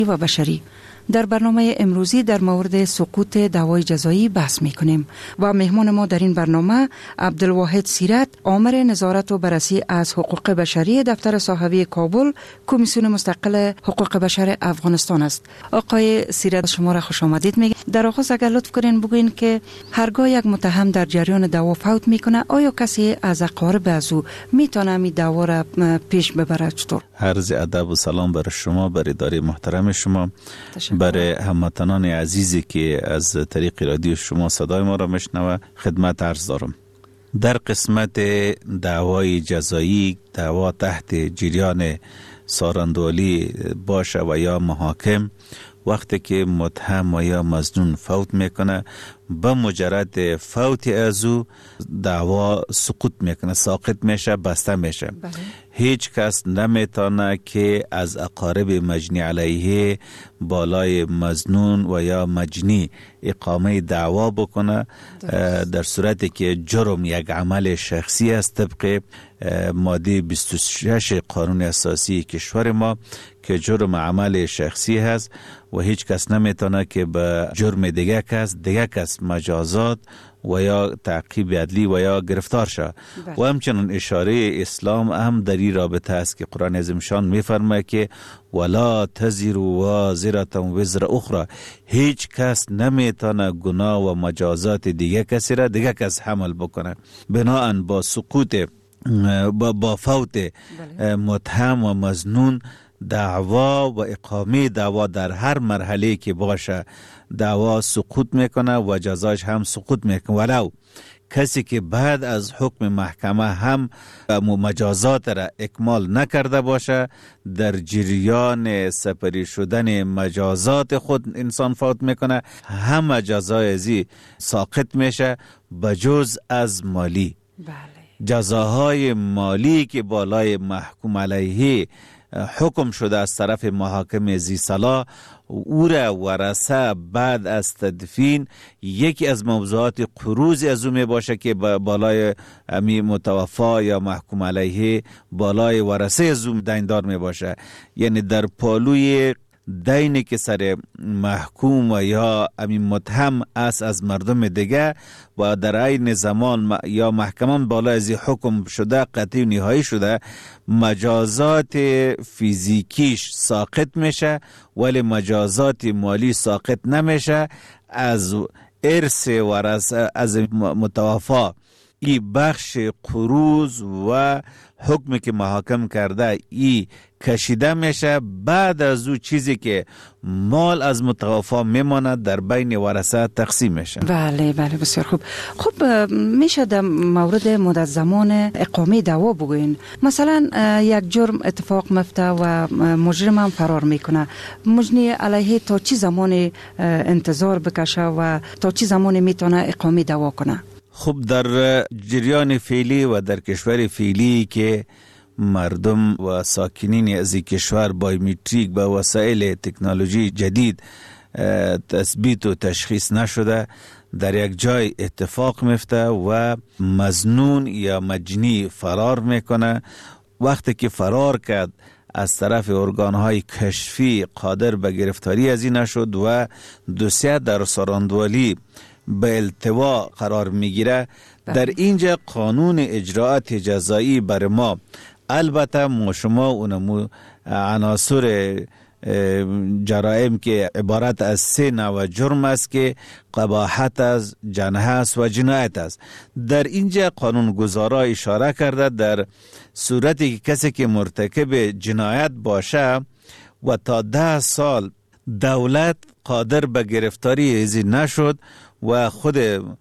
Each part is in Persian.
و بشری. در برنامه امروزی در مورد سقوط دعوای جزایی بحث می‌کنیم و مهمان ما در این برنامه عبدالواحد سیرت، آمر نظارت و بررسی از حقوق بشری دفتر صحافی کابل، کمیسیون مستقل حقوق بشر افغانستان است. آقای سیرت، شما را خوش آمدید میگم. در آغاز اگر لطف کنین بگوین که هرگاه یک متهم در جریان دعوا فوت میکنه، آیا کسی از اقارب از او میتونه این دعوا را پیش ببره؟ چطور؟ عرض ادب و سلام بر شما، بر اداره محترم شما، برای هموطنان عزیزی که از طریق رادیو شما صدای ما را میشنوه خدمت عرض دارم. در قسمت دعوای جزایی، دعوا تحت جریان سارندوالی باشه و یا محاکم، وقتی که متهم و یا مظنون فوت میکنه، به مجرد فوت از او دعوا سقوط میکنه، ساقط میشه، بسته میشه. هیچ کس نمیتونه که از اقارب مجنی علیه بالای مظنون و یا مجنی اقامه دعوا بکنه، در صورتی که جرم یک عمل شخصی است طبق ماده 26 قانون اساسی کشور ما که جرم عمل شخصی هست و هیچ کس نمیتونه که به جرم دیگه کس مجازات و یا تعقیب عدلی و یا گرفتار شد. و همچنین اشاره اسلام هم در این رابطه است که قرآن عظیم شان میفرماید که ولا تزر وازرة وزر اخرى، هیچ کس نمیتونه گناه و مجازات دیگه کسی را دیگه کس حمل بکنه. بناهن با سقوط با فوت متهم و مظنون، دعوا و اقامه دعوا در هر مرحله که باشه دعوا سقوط میکنه و جزاش هم سقوط میکنه، ولو کسی که بعد از حکم محکمه هم مجازات را اکمال نکرده باشه، در جریان سپری شدن مجازات خود انسان فوت میکنه، هم جزای ازی ساقط میشه بجز از مالی. جزاهای مالی که بالای محکوم علیه حکم شده از طرف محاکم ذی صلاح، او را ورثه بعد از تدفین یکی از موضوعات قروض از او می باشه که بالای امی متوفا یا محکوم علیه بالای ورثه از او دیندار می باشه. یعنی در پالوی دینی که سر محکوم و یا امین متهم است از مردم دیگه و در این زمان یا محکمان بالا از حکم شده قطعی و نهایی شده، مجازات فیزیکیش ساقط میشه ولی مجازات مالی ساقط نمیشه. از ارث ورثه از متوفا این بخش قروض و حکمی که محاکم کرده ای کشیده میشه. بعد از او چیزی که مال از متوفا میماند در بین ورثه تقسیم میشه. بله بسیار خوب. خب میشه در مورد مدت زمان اقامه دعوا بگوین؟ مثلا یک جرم اتفاق میفته و مجرم هم فرار میکنه، مجنی علیه تا چی زمان انتظار بکشه و تا چی زمان میتونه اقامه دعوا کنه؟ خب در جریان فعلی و در کشور فعلی که مردم و ساکنین از این کشور بایومتریک با وسایل تکنولوژی جدید تثبیت و تشخیص نشده، در یک جای اتفاق میفته و مظنون یا مجنی فرار میکنه. وقتی که فرار کرد از طرف ارگانهای کشفی قادر به گرفتاری از این نشد و دوسیه در سارندوالی به التوا قرار میگیره. در اینجا قانون اجراعات جزایی بر ما، البته ما شما اونمو عناصر جرائم که عبارت از 3 نوع جرم است که قباحت است، جنایت است و جنایت است. در اینجا قانون گذارا اشاره کرده در صورتی که کسی که مرتکب جنایت باشه و تا 10 سال دولت قادر به گرفتاری ازی نشد و خود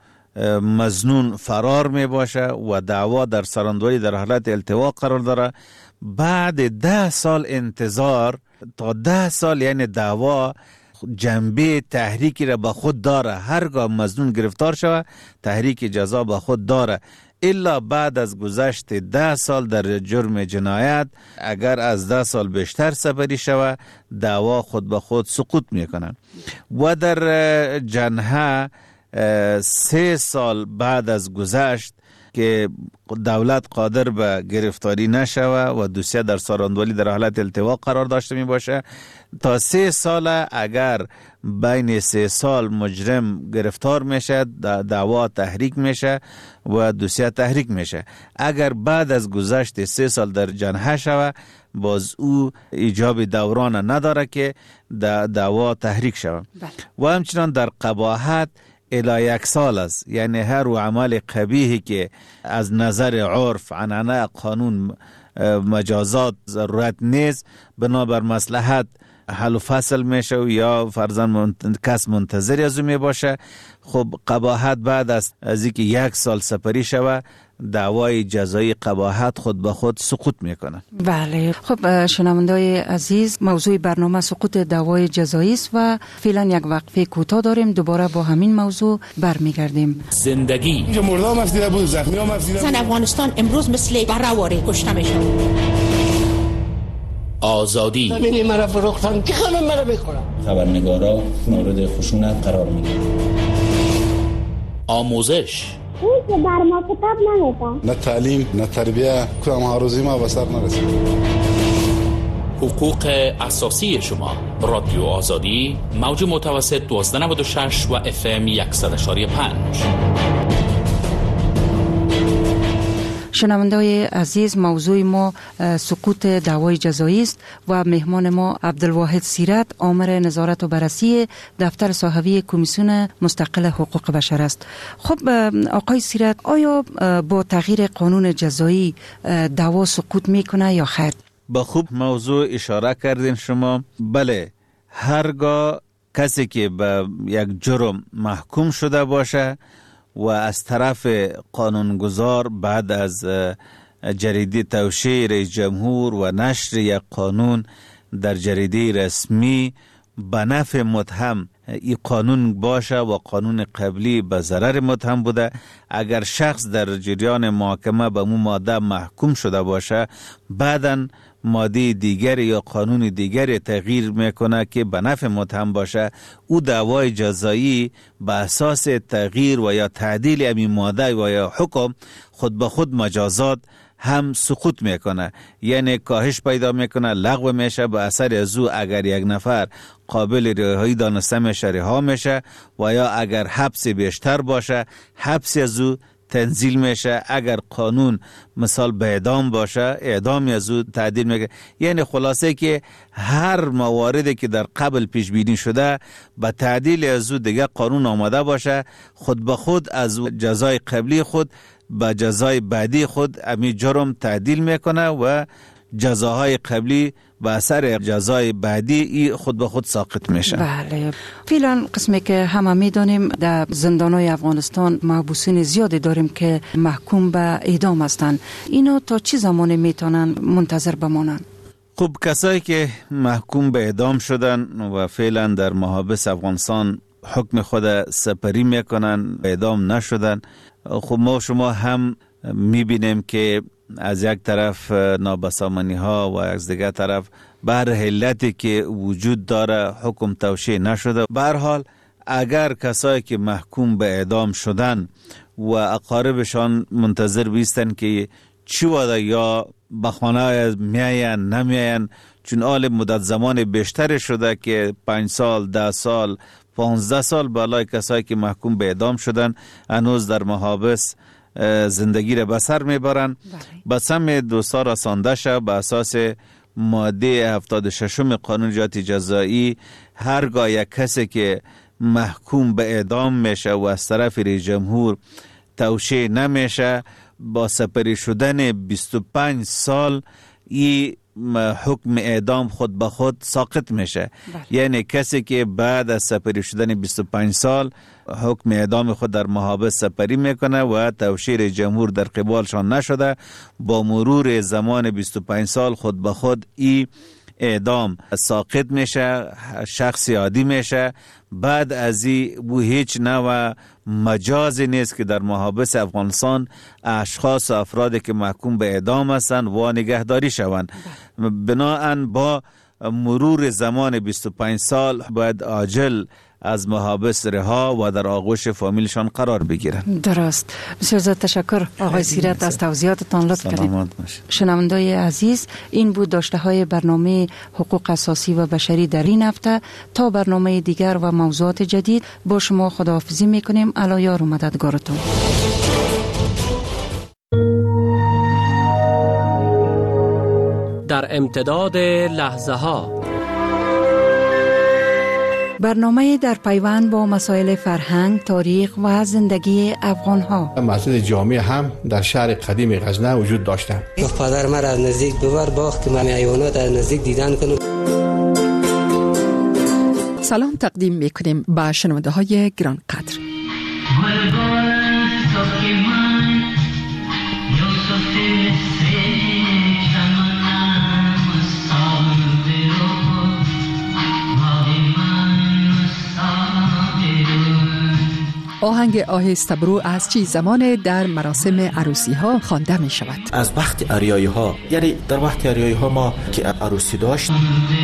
مظنون فرار می باشه و دعوا در سارندوالی در حالت التوا قرار داره، بعد 10 سال انتظار تا 10 سال، یعنی دعوا جنبه تحریکی را به خود داره. هرگاه مظنون گرفتار شود تحریک جزا به خود داره، الا بعد از گذشت 10 سال در جرم جنایت اگر از 10 سال بیشتر سپری شود دعوا خود به خود سقوط میکنه. و در جنحه 3 سال بعد از گذشت که دولت قادر به گرفتاری نشوه و دوسیه در ساراندولی در حالت التوا قرار داشته می باشه. تا 3 سال اگر بین 3 سال مجرم گرفتار میشه، دعوا تحریک میشه و دوسیه تحریک میشه. اگر بعد از گذشت 3 سال در جنحه شوه، باز او ایجاب دوران نداره که دعوا تحریک شوه. و همچنان در قباحت الی 1 سال است، یعنی هر عمل قبیحی که از نظر عرف، عنعنه، قانون، مجازات ضرورت نیست، بنابر مصلحت حل و فصل میشه و یا فرضاً کس منتظر از او می باشه. خب قباحت بعد از اینکه 1 سال سپری شوه، دعوای جزایی قباحت خود به خود سقوط میکنه. بله. خب شنونده‌های عزیز، موضوع برنامه سقوط دعوای جزایی است و فعلا یک وقفه کوتاه داریم. دوباره با همین موضوع برمیگردیم. زندگی اینجا مردم افزیده بود، زخمی هم افزیده بود. افغانستان امروز مثل بره‌واره کشته میشه. آزادی ببینی مرا فروختن که خانم مرا بخورم. خبرنگارا مورد خشونت قرار میگیرن. آموزش اون که بر ما کتاب نمیدن. نه تعلیم نه تربیه، کدام آرزوی ما به سر نرسید. حقوق اساسی شما. رادیو آزادی، موج متوسط 1296 و FM 100.5. شنونده‌های عزیز، موضوع ما سقوط دعوای جزایی است و مهمان ما عبدالواحد سیرت، آمر نظارت و بررسی دفتر صحوی کمیسیون مستقل حقوق بشر است. خب آقای سیرت، آیا با تغییر قانون جزایی دعوا سقوط میکنه یا خیر؟ با خوب موضوع اشاره کردین شما. بله، هرگاه کسی که به یک جرم محکوم شده باشه و از طرف قانونگذار بعد از جریده توشیح رئیس جمهور و نشر یک قانون در جریده رسمی به نفع متهم این قانون باشه و قانون قبلی به ضرر متهم بوده، اگر شخص در جریان محاکمه به اون ماده محکوم شده باشه، بعداً ماده دیگری یا قانون دیگری تغییر میکنه که به نفع متهم باشه، او دعوای جزایی به اساس تغییر و یا تعدیل همین ماده و یا حکم خود به خود مجازات هم سقوط میکنه، یعنی کاهش پیدا میکنه، لغو میشه. به اثر از او اگر یک نفر قابل رهایی دانسته میشه، رها میشه، و یا اگر حبس بیشتر باشه، حبس از او تنزیل میشه. اگر قانون مثال به اعدام باشه، اعدامی از او تعدیل میکنه. یعنی خلاصه که هر مواردی که در قبل پیش بینی شده به تعدیل از او دیگه قانون آماده باشه، خود به خود از جزای قبلی خود به جزای بعدی خود امی جرم تعدیل میکنه و جزاهای قبلی به اثر جزای بعدی خود به خود ساقط میشه. بله. فعلا قسمی که همه میدانیم در زندانهای افغانستان محبوسین زیادی داریم که محکوم به اعدام هستند. اینا تا چه زمان میتونن منتظر بمانند؟ خب کسایی که محکوم به اعدام شدن و فعلا در محابس افغانستان حکم خود سپری میکنن، اعدام نشدن، خب ما شما هم میبینیم که از یک طرف نابسامانی ها و از دیگر طرف بر علتی که وجود داره حکم توشیح نشده. به هر حال اگر کسایی که محکوم به اعدام شدن و اقاربشان منتظر بیستن که چی وعده یا به خانه میاین نمیاین، چون آل مدت زمان بیشتر شده که 5 سال 10 سال 15 سال بالای کسایی که محکوم به اعدام شدن هنوز در محابس زندگی را بسر میبرن. بسم دوستا رسانده شد به اساس ماده 76 قانون جنایت جزایی، هرگاه یک کسی که محکوم به اعدام میشه و از طرف رئیس جمهور توشیح نمیشه، با سپری شدن 25 سال این حکم اعدام خود به خود ساقط میشه. یعنی کسی که بعد از سپری شدن 25 سال حکم اعدام خود در محابس سپری میکنه و توشیح جمهور در قبالشان نشده، با مرور زمان 25 سال خود به خود این اعدام ساقط میشه، شخص عادی میشه. بعد از این هیچ نوع مجازی نیست که در محابس افغانستان اشخاص و افرادی که محکوم به اعدام هستند و نگهداری شوند. بناهن با مرور زمان 25 سال باید عاجل از محابس رها و در آغوش فامیلشان قرار بگیرند. درست. بسیار زیاد تشکر آقای سیرت از توضیحاتتان. لطف کردید. شنوندای عزیز، این بود داشته های برنامه حقوق اساسی و بشری در این هفته. تا برنامه دیگر و موضوعات جدید با شما خداحافظی میکنیم. الا یار و مددگارتون. در امتداد لحظه ها، برنامه در پیوند با مسائل فرهنگ، تاریخ و زندگی افغان ها. مسجد جامع هم در شهر قدیم غزنه وجود داشته. پدر من از نزدیک ببر باخت من حیوانات از نزدیک دیدن کنم. سلام تقدیم میکنیم به شنونده های گران قدر. آهنگ آهسته برو از چه زمان در مراسم عروسی ها خوانده می شود؟ از وقت عریایی ها، یعنی در وقت عریایی ها ما که عروسی داشت.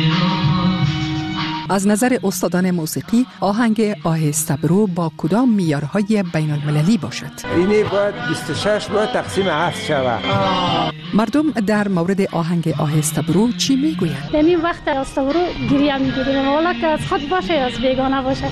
از نظر استادان موسیقی آهنگ آهسته برو با کدام معیارهای بین المللی باشد؟ اینی باید 26 باید تقسیم 7 شود. مردم در مورد آهنگ آهسته برو چی میگویند؟ یعنی وقت آهسته برو گریه میگیریم، ولی که از خود باشه از بیگانه باشه.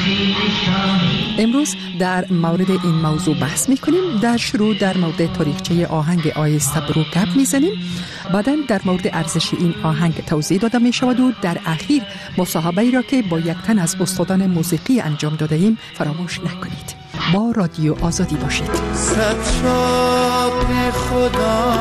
امروز در مورد این موضوع بحث میکنیم. در شروع در مورد تاریخچه آهنگ آهسته برو گپ میزنیم. بعداً در مورد ارزش این آهنگ توضیح داده می شود و در اخیر مصاحبه‌ای را که با یک تن از استادان موسیقی انجام داده ایم فراموش نکنید. با رادیو آزادی باشید. صد شاد خدا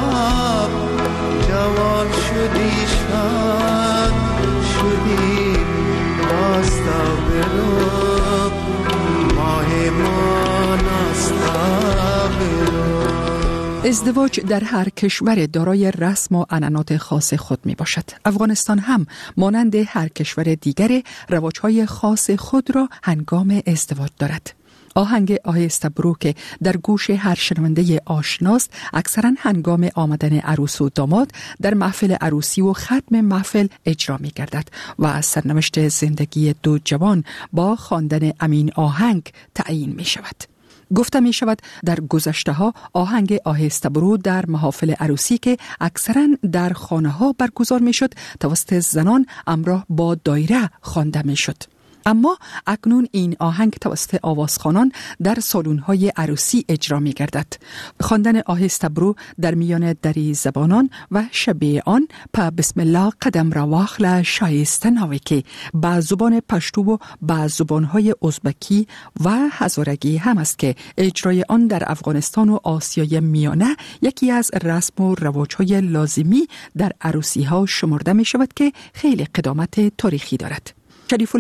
جوان شدی شاد شدی راستا برو ماه ما ناستا برو. ازدواج در هر کشور دارای رسم و عنعنات خاص خود می باشد. افغانستان هم مانند هر کشور دیگر رواج‌های خاص خود را هنگام ازدواج دارد. آهنگ آهسته برو که در گوش هر شنونده آشناست اکثرا هنگام آمدن عروس و داماد در محفل عروسی و ختم محفل اجرا می گردد و از سرنوشت زندگی دو جوان با خواندن امین آهنگ تعیین می شود. گفته می شود در گذشته ها آهنگ آهسته برو در محافل عروسی که اکثرا در خانه ها برگزار می شد توسط زنان همراه با دایره خوانده می شد. اما اکنون این آهنگ توسط آوازخوانان در سالن‌های عروسی اجرا می‌گردد. خواندن آهسته برو در میان دری زبانان و شبیه آن په بسم الله قدم را واخله شایسته ناوی که به زبان پشتو و به زبان‌های ازبکی و هزارگی هم است که اجرای آن در افغانستان و آسیای میانه یکی از رسم و رواج‌های لازمی در عروسی‌ها شمرده می‌شود که خیلی قدامت تاریخی دارد. شریف